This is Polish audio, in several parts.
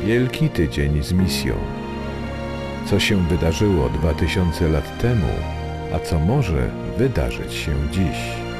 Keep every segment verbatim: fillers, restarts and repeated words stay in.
Wielki Tydzień z misją. Co się wydarzyło dwa tysiące lat temu, a co może wydarzyć się dziś?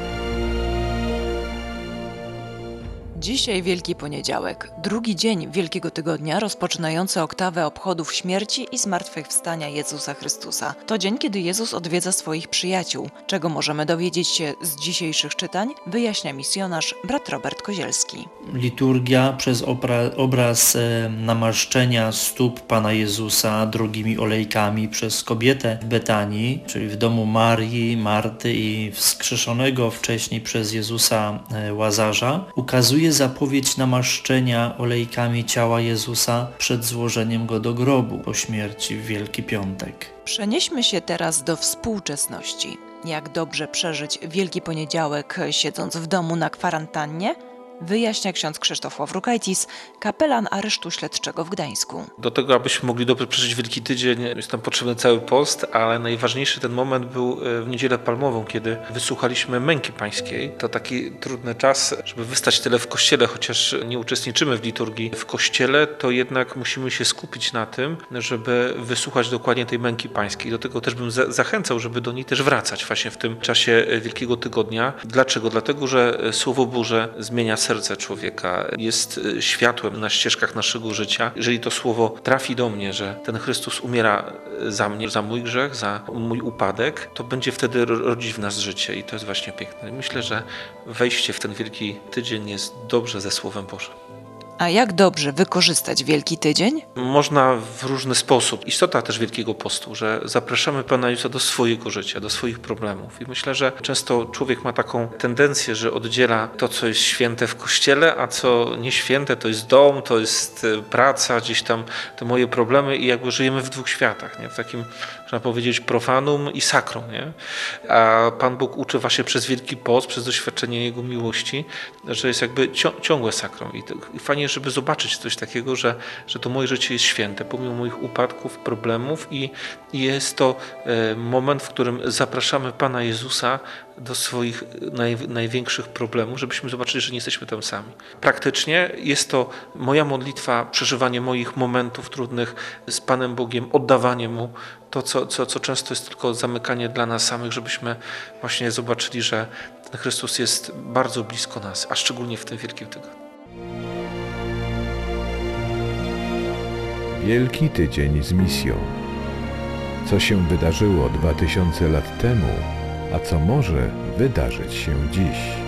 Dzisiaj Wielki Poniedziałek, drugi dzień Wielkiego Tygodnia rozpoczynający oktawę obchodów śmierci i zmartwychwstania Jezusa Chrystusa. To dzień, kiedy Jezus odwiedza swoich przyjaciół. Czego możemy dowiedzieć się z dzisiejszych czytań, wyjaśnia misjonarz brat Robert Kozielski. Liturgia przez obra- obraz e, namaszczenia stóp Pana Jezusa drogimi olejkami przez kobietę w Betanii, czyli w domu Marii, Marty i wskrzeszonego wcześniej przez Jezusa e, Łazarza, ukazuje zapowiedź namaszczenia olejkami ciała Jezusa przed złożeniem go do grobu po śmierci w Wielki Piątek. Przenieśmy się teraz do współczesności. Jak dobrze przeżyć Wielki Poniedziałek siedząc w domu na kwarantannie? Wyjaśnia ksiądz Krzysztof Ławrukaitis, kapelan Aresztu Śledczego w Gdańsku. Do tego, abyśmy mogli dobrze przeżyć Wielki Tydzień, jest nam potrzebny cały post, ale najważniejszy ten moment był w Niedzielę Palmową, kiedy wysłuchaliśmy męki pańskiej. To taki trudny czas, żeby wystać tyle w kościele, chociaż nie uczestniczymy w liturgii w kościele, to jednak musimy się skupić na tym, żeby wysłuchać dokładnie tej męki pańskiej. Do tego też bym za- zachęcał, żeby do niej też wracać właśnie w tym czasie Wielkiego Tygodnia. Dlaczego? Dlatego, że Słowo Boże zmienia serce człowieka, jest światłem na ścieżkach naszego życia. Jeżeli to słowo trafi do mnie, że ten Chrystus umiera za mnie, za mój grzech, za mój upadek, to będzie wtedy rodzić w nas życie i to jest właśnie piękne. Myślę, że wejście w ten Wielki Tydzień jest dobrze ze Słowem Bożym. A jak dobrze wykorzystać Wielki Tydzień? Można w różny sposób. Istota też Wielkiego Postu, że zapraszamy Pana Jezusa do swojego życia, do swoich problemów. I myślę, że często człowiek ma taką tendencję, że oddziela to, co jest święte w kościele, a co nieświęte, to jest dom, to jest praca, gdzieś tam te moje problemy i jakby żyjemy w dwóch światach, nie? W takim, można powiedzieć, profanum i sakrum, nie? A Pan Bóg uczy właśnie przez Wielki Post, przez doświadczenie Jego miłości, że jest jakby ciągłe sakrum. I, to, i fajnie, żeby zobaczyć coś takiego, że, że to moje życie jest święte, pomimo moich upadków, problemów i, i jest to e, moment, w którym zapraszamy Pana Jezusa do swoich naj, największych problemów, żebyśmy zobaczyli, że nie jesteśmy tam sami. Praktycznie jest to moja modlitwa, przeżywanie moich momentów trudnych z Panem Bogiem, oddawanie Mu to, co, co, co często jest tylko zamykanie dla nas samych, żebyśmy właśnie zobaczyli, że ten Chrystus jest bardzo blisko nas, a szczególnie w tym Wielkim Tygodniu. Wielki Tydzień z misją. Co się wydarzyło dwa tysiące lat temu, a co może wydarzyć się dziś?